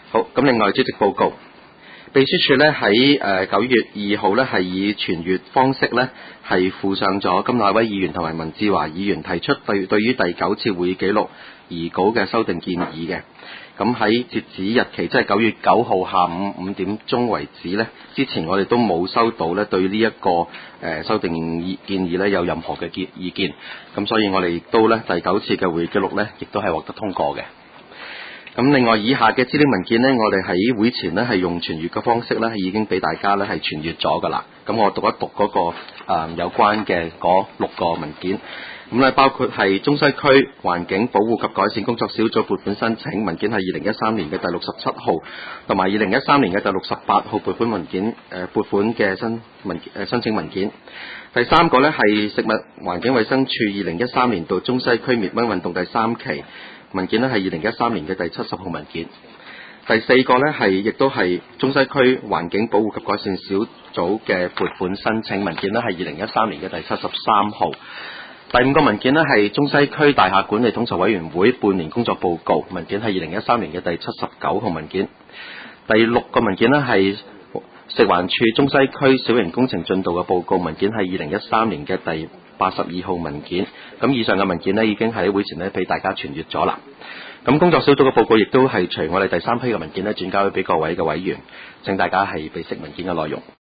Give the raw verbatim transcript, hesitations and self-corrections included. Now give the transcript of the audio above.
好，咁另外主席報告，秘書處咧喺誒九月二號咧係以傳閱方式咧係附上咗甘乃威議員同埋文志華議員提出對對於第九次會議記錄擬稿嘅修訂建議嘅。咁喺截止日期即係九月九號下午五點鐘為止咧，之前我哋都冇收到咧對呢、這、一個誒、呃、修訂建議咧有任何嘅建意見，咁所以我哋亦都咧第九次嘅會議記錄咧亦都係獲得通過嘅。咁另外以下嘅資料文件呢，我哋喺會前呢係用傳閱嘅方式呢，已經俾大家呢係傳閱咗噶啦。咁我讀一讀嗰、那個、呃、有關嘅嗰六個文件。咁咧包括係中西區環境保護及改善工作小組撥款申請文件係二零一三年嘅第六十七號，同埋二零一三年嘅第六十八號撥款文件誒、呃、撥款嘅申文誒、呃、申請文件。第三個呢係食物環境衛生署二零一三年度中西區滅蚊運動第三期。文件呢係二零一三年嘅第七十號文件。第四個呢係亦都係中西區環境保護及改善小組嘅撥款申請文件呢係二零一三年嘅第七十三號。第五個文件呢係中西區大廈管理統籌委員會半年工作報告，文件係二零一三年嘅第七十九號文件。第六個文件呢係食環署中西區小型工程進度嘅報告，文件係二零一三年嘅第八十二號文件。咁以上嘅文件呢已經喺會前呢俾大家傳閱咗啦。咁工作小組嘅報告亦都係隨我哋第三批嘅文件呢轉交俾各位嘅委員，請大家係備悉文件嘅內容。